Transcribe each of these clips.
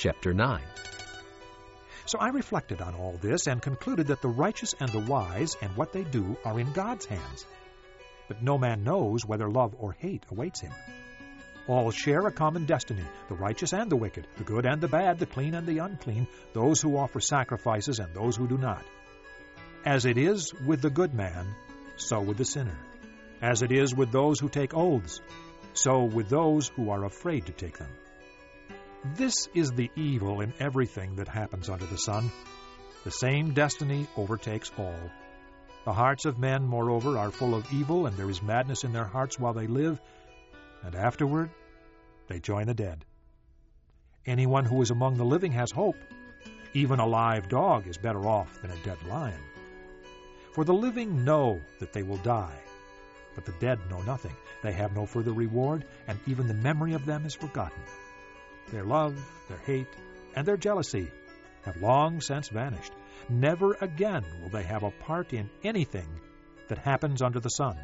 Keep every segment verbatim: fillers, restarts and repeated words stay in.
chapter nine. So I reflected on all this and concluded that the righteous and the wise and what they do are in God's hands. But no man knows whether love or hate awaits him. All share a common destiny, the righteous and the wicked, the good and the bad, the clean and the unclean, those who offer sacrifices and those who do not. As it is with the good man, so with the sinner. As it is with those who take oaths, so with those who are afraid to take them. This is the evil in everything that happens under the sun. The same destiny overtakes all. The hearts of men, moreover, are full of evil, and there is madness in their hearts while they live, and afterward they join the dead. Anyone who is among the living has hope. Even a live dog is better off than a dead lion. For the living know that they will die, but the dead know nothing. They have no further reward, and even the memory of them is forgotten. Their love, their hate, and their jealousy have long since vanished. Never again will they have a part in anything that happens under the sun.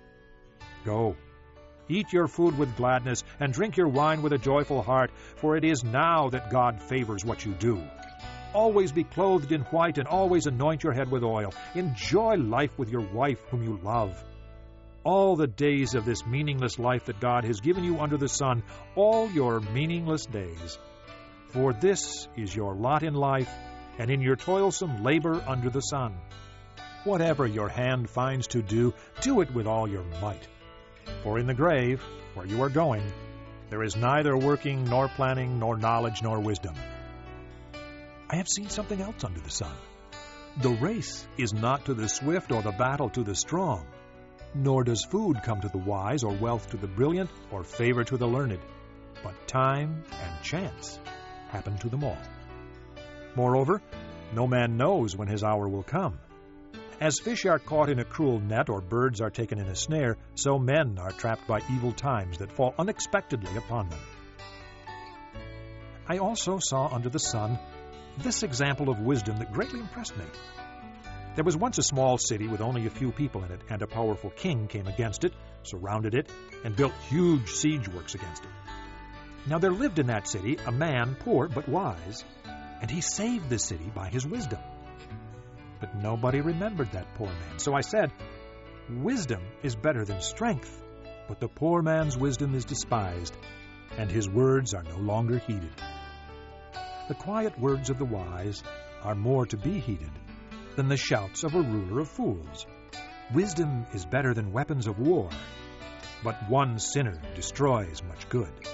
Go, eat your food with gladness, and drink your wine with a joyful heart, for it is now that God favors what you do. Always be clothed in white, and always anoint your head with oil. Enjoy life with your wife whom you love. All the days of this meaningless life that God has given you under the sun, all your meaningless days. For this is your lot in life, and in your toilsome labor under the sun. Whatever your hand finds to do, do it with all your might. For in the grave, where you are going, there is neither working, nor planning, nor knowledge, nor wisdom. I have seen something else under the sun. The race is not to the swift, or the battle to the strong. Nor does food come to the wise, or wealth to the brilliant, or favor to the learned. But time and chance happen to them all. Moreover, no man knows when his hour will come. As fish are caught in a cruel net, or birds are taken in a snare, so men are trapped by evil times that fall unexpectedly upon them. I also saw under the sun this example of wisdom that greatly impressed me. There was once a small city with only a few people in it, and a powerful king came against it, surrounded it, and built huge siege works against it. Now there lived in that city a man, poor but wise, and he saved the city by his wisdom. But nobody remembered that poor man. So I said, wisdom is better than strength, but the poor man's wisdom is despised, and his words are no longer heeded. The quiet words of the wise are more to be heeded than the shouts of a ruler of fools. Wisdom is better than weapons of war, but one sinner destroys much good.